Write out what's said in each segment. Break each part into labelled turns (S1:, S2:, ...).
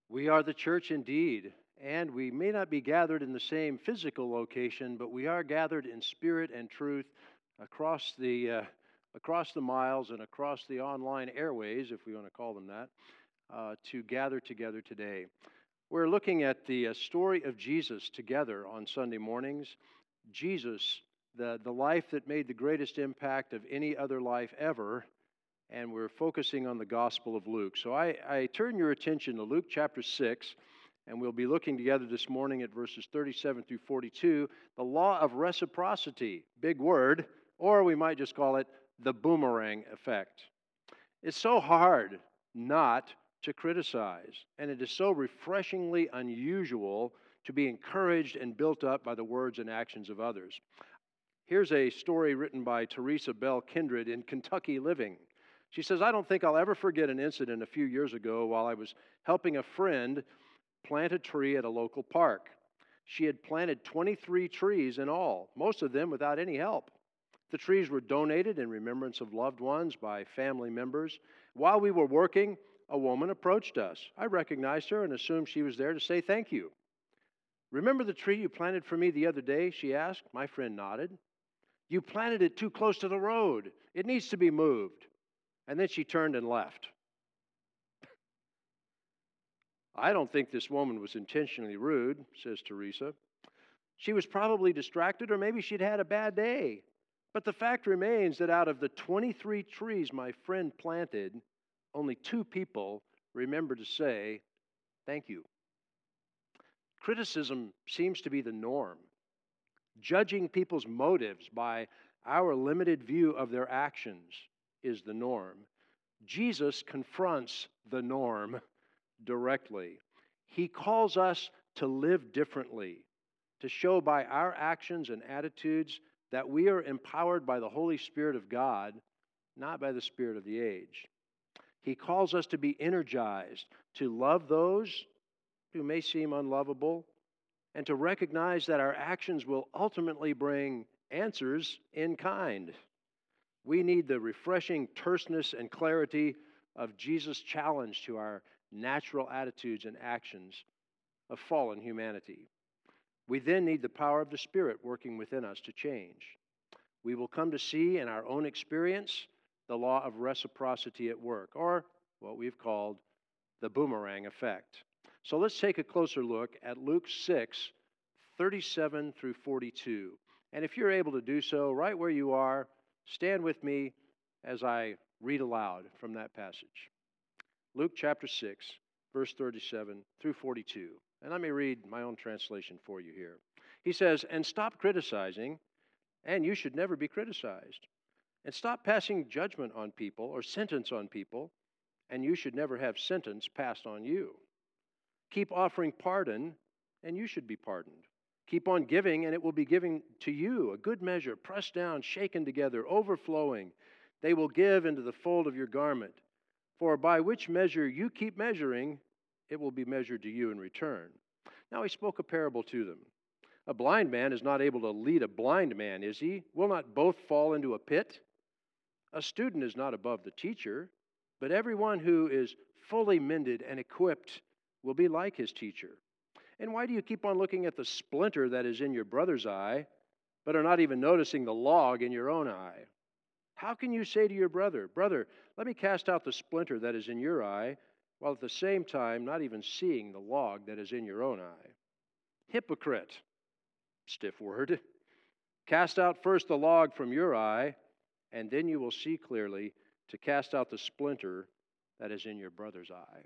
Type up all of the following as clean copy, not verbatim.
S1: We are the church indeed, and we may not be gathered in the same physical location, but we are gathered in spirit and truth across the miles and across the online airways, if we want to call them that, to gather together today. We're looking at the story of Jesus together on Sunday mornings. Jesus, the life that made the greatest impact of any other life ever, and we're focusing on the Gospel of Luke. So I turn your attention to Luke chapter 6, and we'll be looking together this morning at verses 37 through 42, the law of reciprocity, big word, or we might just call it the boomerang effect. It's so hard not to criticize, and it is so refreshingly unusual to be encouraged and built up by the words and actions of others. Here's a story written by Teresa Bell Kindred in Kentucky Living. She says, I don't think I'll ever forget an incident a few years ago while I was helping a friend plant a tree at a local park. She had planted 23 trees in all, most of them without any help. The trees were donated in remembrance of loved ones by family members. While we were working, a woman approached us. I recognized her and assumed she was there to say thank you. Remember the tree you planted for me the other day? She asked. My friend nodded. You planted it too close to the road. It needs to be moved. And then she turned and left. I don't think this woman was intentionally rude, says Teresa. She was probably distracted, or maybe she'd had a bad day. But the fact remains that out of the 23 trees my friend planted, only 2 people remembered to say, thank you. Criticism seems to be the norm. Judging people's motives by our limited view of their actions is the norm. Jesus confronts the norm directly. He calls us to live differently, to show by our actions and attitudes that we are empowered by the Holy Spirit of God, not by the spirit of the age. He calls us to be energized, to love those who may seem unlovable, and to recognize that our actions will ultimately bring answers in kind. We need the refreshing terseness and clarity of Jesus' challenge to our natural attitudes and actions of fallen humanity. We then need the power of the Spirit working within us to change. We will come to see in our own experience the law of reciprocity at work, or what we've called the boomerang effect. So let's take a closer look at Luke 6, 37 through 42. And if you're able to do so, right where you are, stand with me as I read aloud from that passage. Luke chapter 6, verse 37 through 42. And let me read my own translation for you here. He says, and stop criticizing, and you should never be criticized. And stop passing judgment on people or sentence on people, and you should never have sentence passed on you. Keep offering pardon, and you should be pardoned. Keep on giving, and it will be given to you, a good measure, pressed down, shaken together, overflowing. They will give into the fold of your garment. For by which measure you keep measuring, it will be measured to you in return. Now he spoke a parable to them. A blind man is not able to lead a blind man, is he? Will not both fall into a pit? A student is not above the teacher, but everyone who is fully mended and equipped will be like his teacher. And why do you keep on looking at the splinter that is in your brother's eye, but are not even noticing the log in your own eye? How can you say to your brother, Brother, let me cast out the splinter that is in your eye, while at the same time not even seeing the log that is in your own eye? Hypocrite, stiff word. Cast out first the log from your eye, and then you will see clearly to cast out the splinter that is in your brother's eye.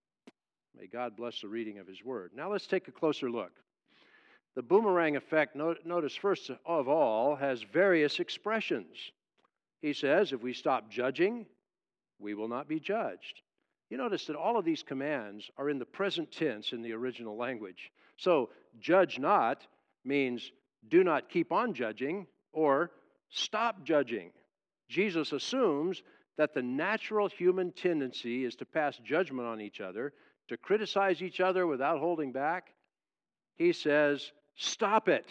S1: May God bless the reading of His Word. Now let's take a closer look. The boomerang effect, notice first of all, has various expressions. He says, if we stop judging, we will not be judged. You notice that all of these commands are in the present tense in the original language. So, judge not means do not keep on judging or stop judging. Jesus assumes that the natural human tendency is to pass judgment on each other, to criticize each other without holding back. He says, stop it,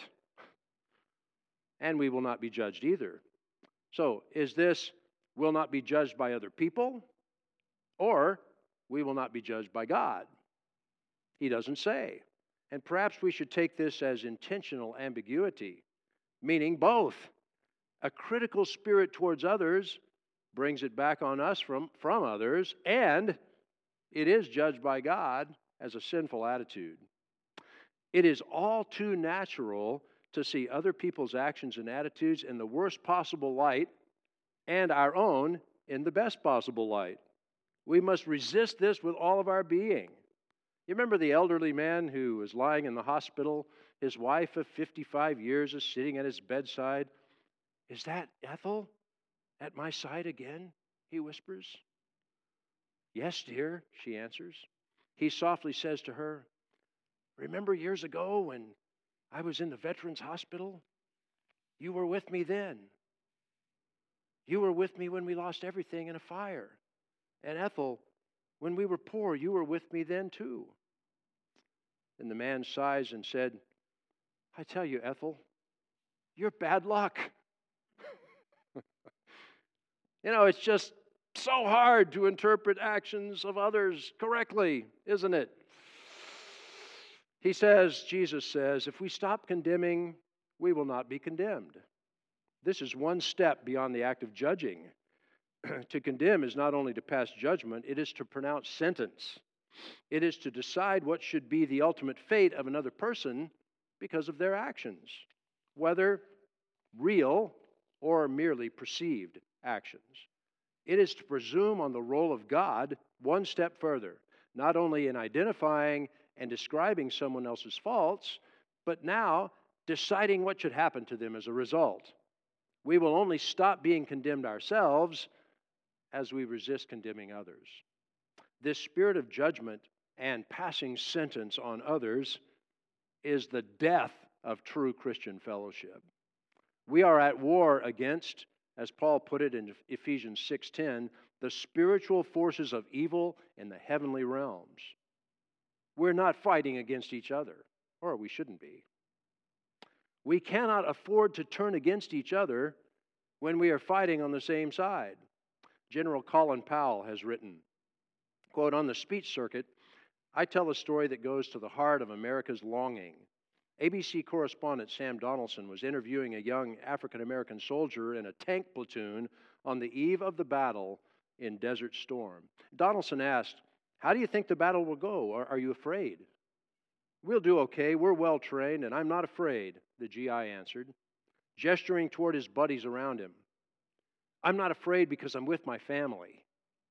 S1: and we will not be judged either. So, is this will not be judged by other people, or we will not be judged by God? He doesn't say. And perhaps we should take this as intentional ambiguity, meaning both. A critical spirit towards others brings it back on us from others, and it is judged by God as a sinful attitude. It is all too natural to see other people's actions and attitudes in the worst possible light and our own in the best possible light. We must resist this with all of our being. You remember the elderly man who was lying in the hospital? His wife of 55 years is sitting at his bedside. "Is that Ethel at my side again?" he whispers. "Yes, dear," she answers. He softly says to her, "Remember years ago when I was in the Veterans Hospital? You were with me then. You were with me when we lost everything in a fire. And Ethel, when we were poor, you were with me then too." And the man sighs and said, "I tell you, Ethel, you're bad luck." It's just so hard to interpret actions of others correctly, isn't it? Jesus says, if we stop condemning, we will not be condemned. This is one step beyond the act of judging. To condemn is not only to pass judgment, it is to pronounce sentence. It is to decide what should be the ultimate fate of another person because of their actions, whether real or merely perceived actions. It is to presume on the role of God one step further, not only in identifying and describing someone else's faults, but now deciding what should happen to them as a result. We will only stop being condemned ourselves as we resist condemning others. This spirit of judgment and passing sentence on others is the death of true Christian fellowship. We are at war against, as Paul put it in Ephesians 6:10, the spiritual forces of evil in the heavenly realms. We're not fighting against each other, or we shouldn't be. We cannot afford to turn against each other when we are fighting on the same side. General Colin Powell has written, quote, "On the speech circuit, I tell a story that goes to the heart of America's longing. ABC correspondent Sam Donaldson was interviewing a young African-American soldier in a tank platoon on the eve of the battle in Desert Storm. Donaldson asked, 'How do you think the battle will go? Are you afraid?' 'We'll do okay. We're well trained, and I'm not afraid,' the GI answered, gesturing toward his buddies around him. 'I'm not afraid because I'm with my family.'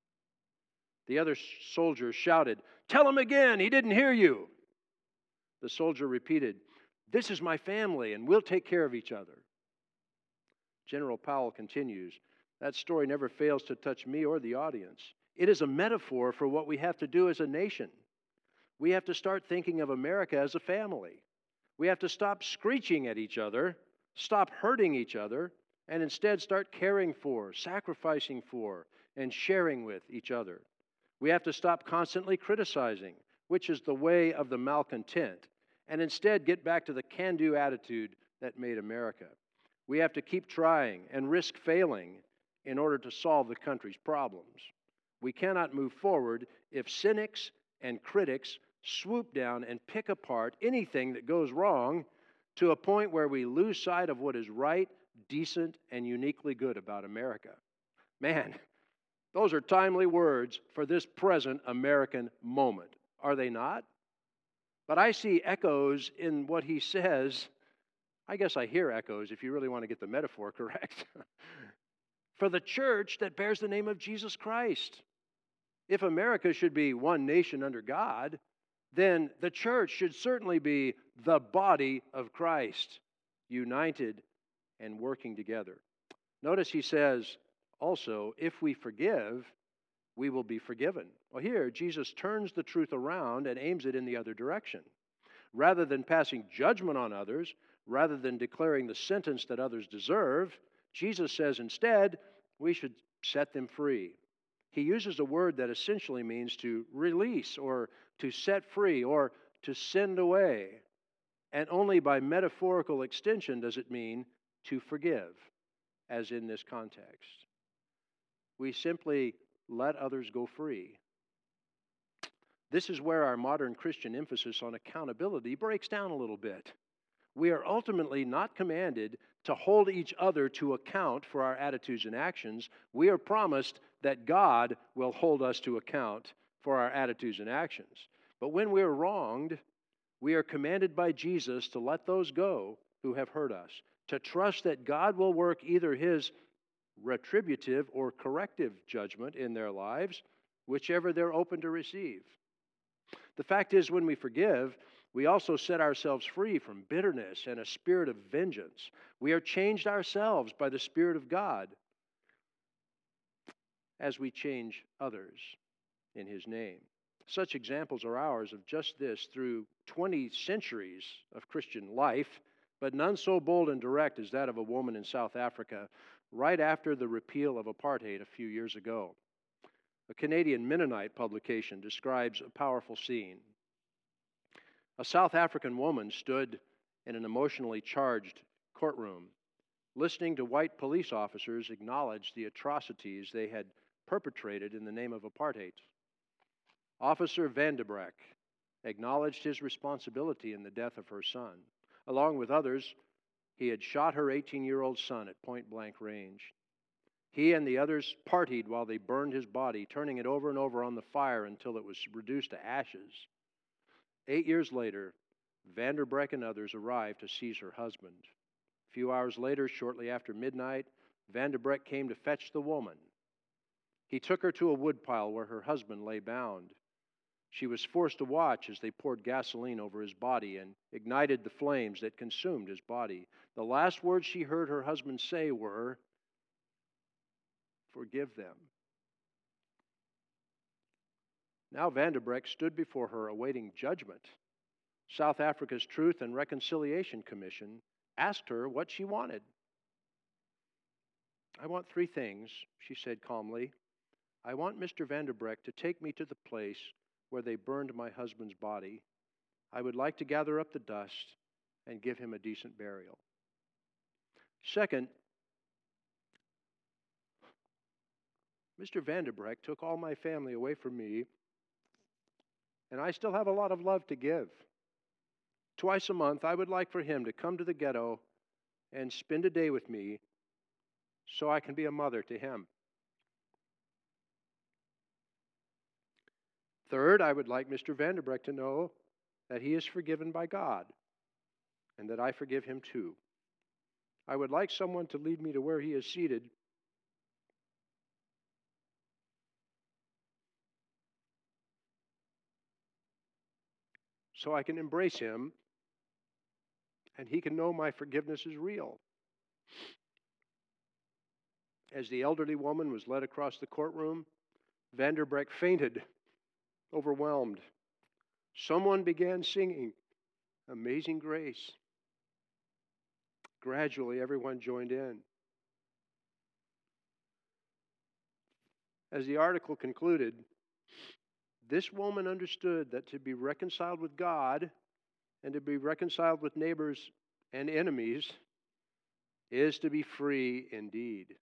S1: The other soldier shouted, 'Tell him again, he didn't hear you.' The soldier repeated, 'This is my family, and we'll take care of each other.'" General Powell continues, "That story never fails to touch me or the audience. It is a metaphor for what we have to do as a nation. We have to start thinking of America as a family. We have to stop screeching at each other, stop hurting each other, and instead start caring for, sacrificing for, and sharing with each other. We have to stop constantly criticizing, which is the way of the malcontent, and instead get back to the can-do attitude that made America. We have to keep trying and risk failing in order to solve the country's problems. We cannot move forward if cynics and critics swoop down and pick apart anything that goes wrong to a point where we lose sight of what is right, decent, and uniquely good about America." Man, those are timely words for this present American moment, are they not? But I see echoes in what he says. I guess I hear echoes if you really want to get the metaphor correct. For the church that bears the name of Jesus Christ. If America should be one nation under God, then the church should certainly be the body of Christ, united and working together. Notice he says also, if we forgive, we will be forgiven. Well, here, Jesus turns the truth around and aims it in the other direction. Rather than passing judgment on others, rather than declaring the sentence that others deserve, Jesus says instead, we should set them free. He uses a word that essentially means to release or to set free or to send away. And only by metaphorical extension does it mean to forgive, as in this context. We simply let others go free. This is where our modern Christian emphasis on accountability breaks down a little bit. We are ultimately not commanded to hold each other to account for our attitudes and actions. We are promised that God will hold us to account for our attitudes and actions. But when we are wronged, we are commanded by Jesus to let those go who have hurt us, to trust that God will work either His retributive or corrective judgment in their lives, whichever they're open to receive. The fact is, when we forgive, we also set ourselves free from bitterness and a spirit of vengeance. We are changed ourselves by the Spirit of God as we change others in His name. Such examples are ours of just this through 20 centuries of Christian life, but none so bold and direct as that of a woman in South Africa right after the repeal of apartheid a few years ago. A Canadian Mennonite publication describes a powerful scene. A South African woman stood in an emotionally charged courtroom, listening to white police officers acknowledge the atrocities they had perpetrated in the name of apartheid. Officer Vandebreck acknowledged his responsibility in the death of her son. Along with others, he had shot her 18-year-old son at point-blank range. He and the others partied while they burned his body, turning it over and over on the fire until it was reduced to ashes. 8 years later, Vandebreck and others arrived to seize her husband. A few hours later, shortly after midnight, Vandebreck came to fetch the woman. He took her to a woodpile where her husband lay bound. She was forced to watch as they poured gasoline over his body and ignited the flames that consumed his body. The last words she heard her husband say were, "Forgive them." Now Vandebreck stood before her awaiting judgment. South Africa's Truth and Reconciliation Commission asked her what she wanted. "I want 3 things," she said calmly. "I want Mr. Vandebreck to take me to the place where they burned my husband's body. I would like to gather up the dust and give him a decent burial. Second, Mr. Vandebreck took all my family away from me, and I still have a lot of love to give. Twice a month, I would like for him to come to the ghetto and spend a day with me so I can be a mother to him. Third, I would like Mr. Vandebreck to know that he is forgiven by God and that I forgive him too. I would like someone to lead me to where he is seated so I can embrace him and he can know my forgiveness is real." As the elderly woman was led across the courtroom, Vandebreck fainted, overwhelmed. Someone began singing Amazing Grace. Gradually, everyone joined in. As the article concluded, this woman understood that to be reconciled with God and to be reconciled with neighbors and enemies is to be free indeed.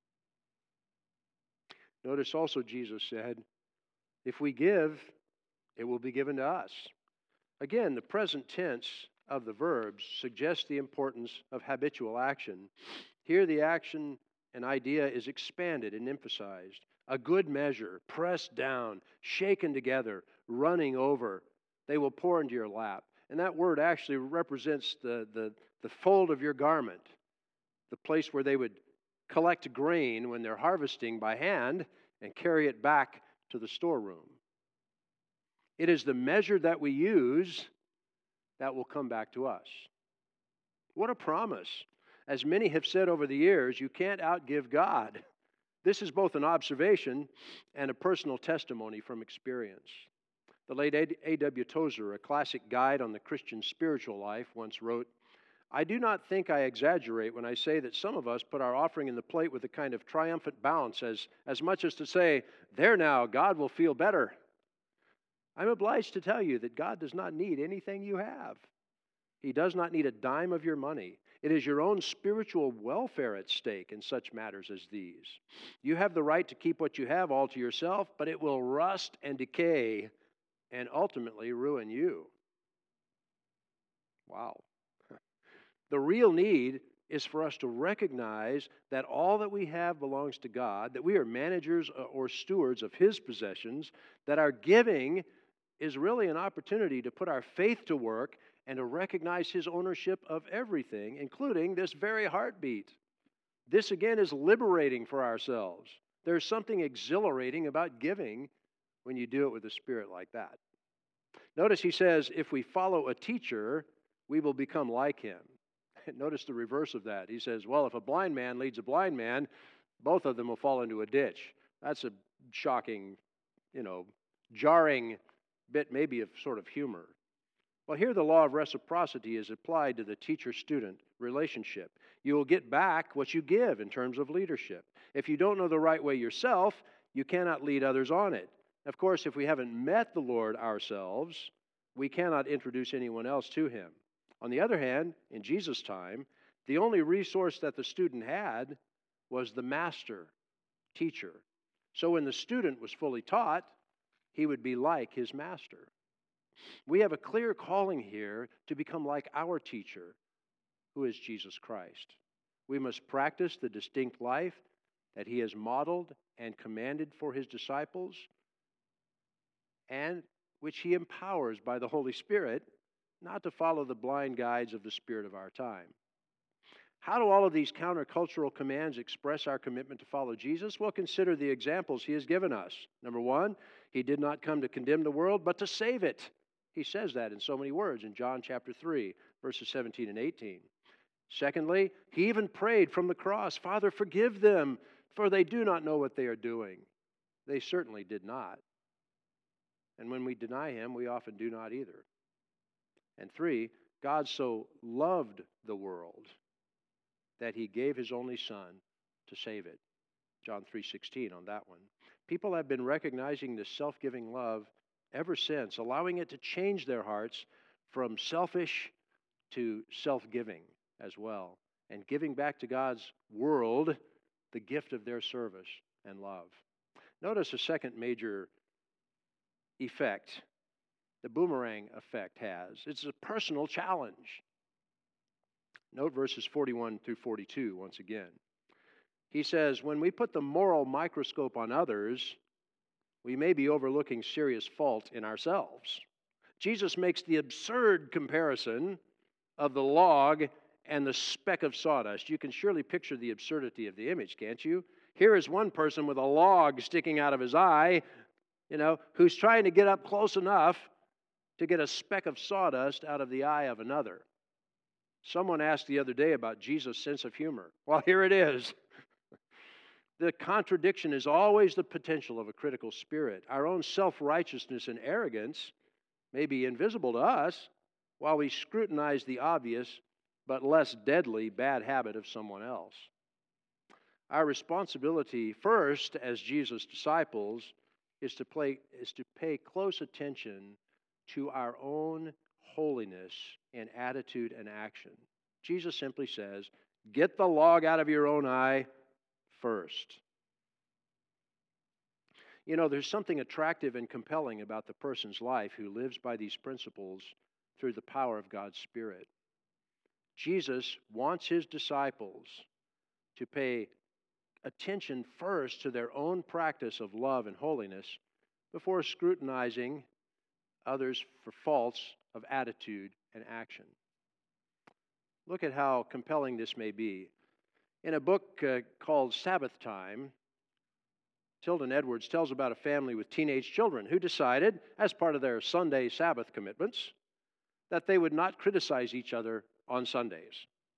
S1: Notice also Jesus said, if we give, it will be given to us. Again, the present tense of the verbs suggests the importance of habitual action. Here the action and idea is expanded and emphasized. A good measure, pressed down, shaken together, running over, they will pour into your lap. And that word actually represents the fold of your garment, the place where they would collect grain when they're harvesting by hand and carry it back to the storeroom. It is the measure that we use that will come back to us. What a promise. As many have said over the years, you can't outgive God. This is both an observation and a personal testimony from experience. The late A.W. Tozer, a classic guide on the Christian spiritual life, once wrote, I do not think I exaggerate when I say that some of us put our offering in the plate with a kind of triumphant bounce, as much as to say, there now, God will feel better. I'm obliged to tell you that God does not need anything you have. He does not need a dime of your money. It is your own spiritual welfare at stake in such matters as these. You have the right to keep what you have all to yourself, but it will rust and decay and ultimately ruin you. Wow. The real need is for us to recognize that all that we have belongs to God, that we are managers or stewards of His possessions, that our giving is really an opportunity to put our faith to work and to recognize His ownership of everything, including this very heartbeat. This, again, is liberating for ourselves. There's something exhilarating about giving when you do it with a spirit like that. Notice he says, if we follow a teacher, we will become like him. Notice the reverse of that. He says, well, if a blind man leads a blind man, both of them will fall into a ditch. That's a shocking, jarring bit maybe of sort of humor. Well, here the law of reciprocity is applied to the teacher-student relationship. You will get back what you give in terms of leadership. If you don't know the right way yourself, you cannot lead others on it. Of course, if we haven't met the Lord ourselves, we cannot introduce anyone else to Him. On the other hand, in Jesus' time, the only resource that the student had was the master, teacher. So when the student was fully taught, he would be like his master. We have a clear calling here to become like our teacher, who is Jesus Christ. We must practice the distinct life that He has modeled and commanded for His disciples, and which He empowers by the Holy Spirit, not to follow the blind guides of the spirit of our time. How do all of these countercultural commands express our commitment to follow Jesus? Well, consider the examples He has given us. Number one, He did not come to condemn the world, but to save it. He says that in so many words in John chapter 3, verses 17 and 18. Secondly, He even prayed from the cross, Father, forgive them, for they do not know what they are doing. They certainly did not. And when we deny Him, we often do not either. And three, God so loved the world that He gave His only Son to save it. John 3:16 on that one. People have been recognizing this self-giving love ever since, allowing it to change their hearts from selfish to self-giving as well, and giving back to God's world the gift of their service and love. Notice a second major effect the boomerang effect has. It's a personal challenge. Note verses 41 through 42 once again. He says, when we put the moral microscope on others, we may be overlooking serious fault in ourselves. Jesus makes the absurd comparison of the log and the speck of sawdust. You can surely picture the absurdity of the image, can't you? Here is one person with a log sticking out of his eye, who's trying to get up close enough to get a speck of sawdust out of the eye of another. Someone asked the other day about Jesus' sense of humor. Well, here it is. The contradiction is always the potential of a critical spirit. Our own self-righteousness and arrogance may be invisible to us while we scrutinize the obvious but less deadly bad habit of someone else. Our responsibility first as Jesus' disciples is to pay close attention to our own holiness in attitude and action. Jesus simply says, get the log out of your own eye first. There's something attractive and compelling about the person's life who lives by these principles through the power of God's Spirit. Jesus wants His disciples to pay attention first to their own practice of love and holiness before scrutinizing others for faults of attitude and action. Look at how compelling this may be. In a book called Sabbath Time, Tilden Edwards tells about a family with teenage children who decided, as part of their Sunday Sabbath commitments, that they would not criticize each other on Sundays.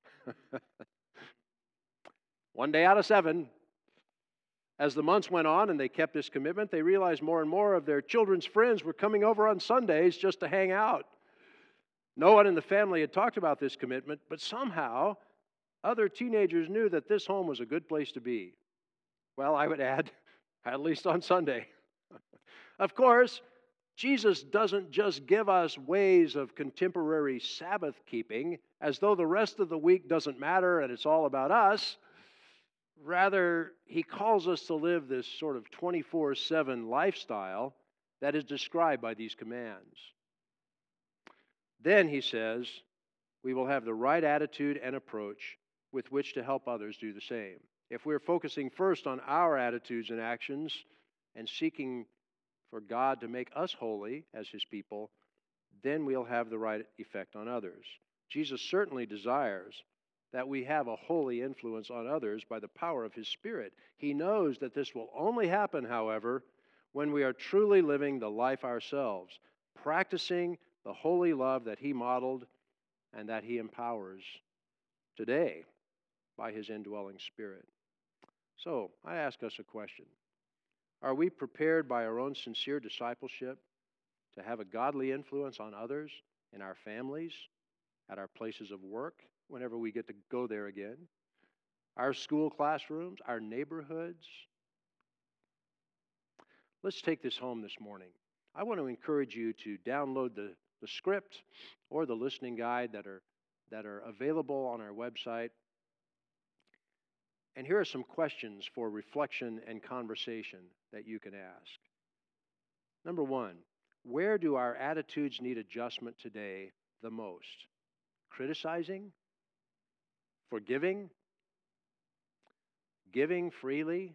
S1: 1 day out of 7. As the months went on and they kept this commitment, they realized more and more of their children's friends were coming over on Sundays just to hang out. No one in the family had talked about this commitment, but somehow other teenagers knew that this home was a good place to be. Well, I would add, at least on Sunday. Of course, Jesus doesn't just give us ways of contemporary Sabbath keeping as though the rest of the week doesn't matter and it's all about us. Rather, He calls us to live this sort of 24/7 lifestyle that is described by these commands. Then, he says, we will have the right attitude and approach with which to help others do the same. If we're focusing first on our attitudes and actions and seeking for God to make us holy as His people, then we'll have the right effect on others. Jesus certainly desires that we have a holy influence on others by the power of His Spirit. He knows that this will only happen, however, when we are truly living the life ourselves, practicing the holy love that He modeled and that He empowers today by His indwelling Spirit. So, I ask us a question. Are we prepared by our own sincere discipleship to have a godly influence on others in our families, at our places of work, whenever we get to go there again, our school classrooms, our neighborhoods? Let's take this home this morning. I want to encourage you to download the script or the listening guide that are available on our website. And here are some questions for reflection and conversation that you can ask. Number one, where do our attitudes need adjustment today the most? Criticizing? Forgiving? Giving freely?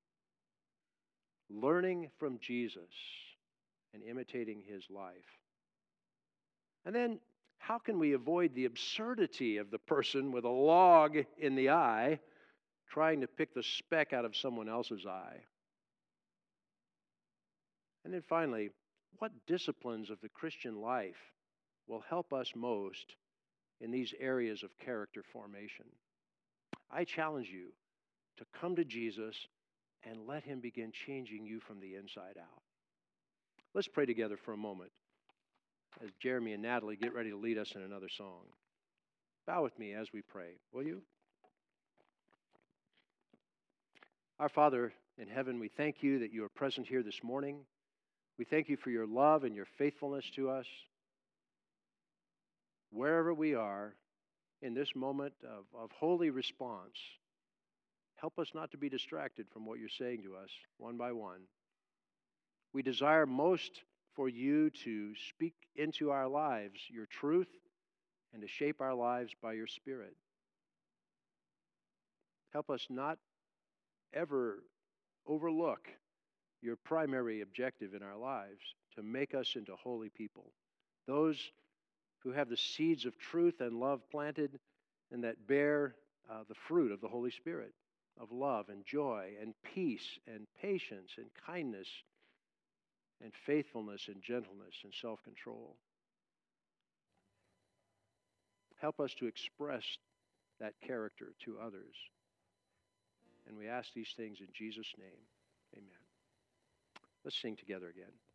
S1: Learning from Jesus and imitating His life? And then, how can we avoid the absurdity of the person with a log in the eye trying to pick the speck out of someone else's eye? And then finally, what disciplines of the Christian life will help us most in these areas of character formation? I challenge you to come to Jesus and let Him begin changing you from the inside out. Let's pray together for a moment as Jeremy and Natalie get ready to lead us in another song. Bow with me as we pray, will you? Our Father in heaven, we thank You that You are present here this morning. We thank You for Your love and Your faithfulness to us. Wherever we are in this moment of holy response, help us not to be distracted from what You're saying to us one by one. We desire most for You to speak into our lives Your truth and to shape our lives by Your Spirit. Help us not ever overlook Your primary objective in our lives, to make us into holy people, those who have the seeds of truth and love planted and that bear the fruit of the Holy Spirit, of love and joy and peace and patience and kindness and faithfulness and gentleness and self-control. Help us to express that character to others. And we ask these things in Jesus' name. Amen. Let's sing together again.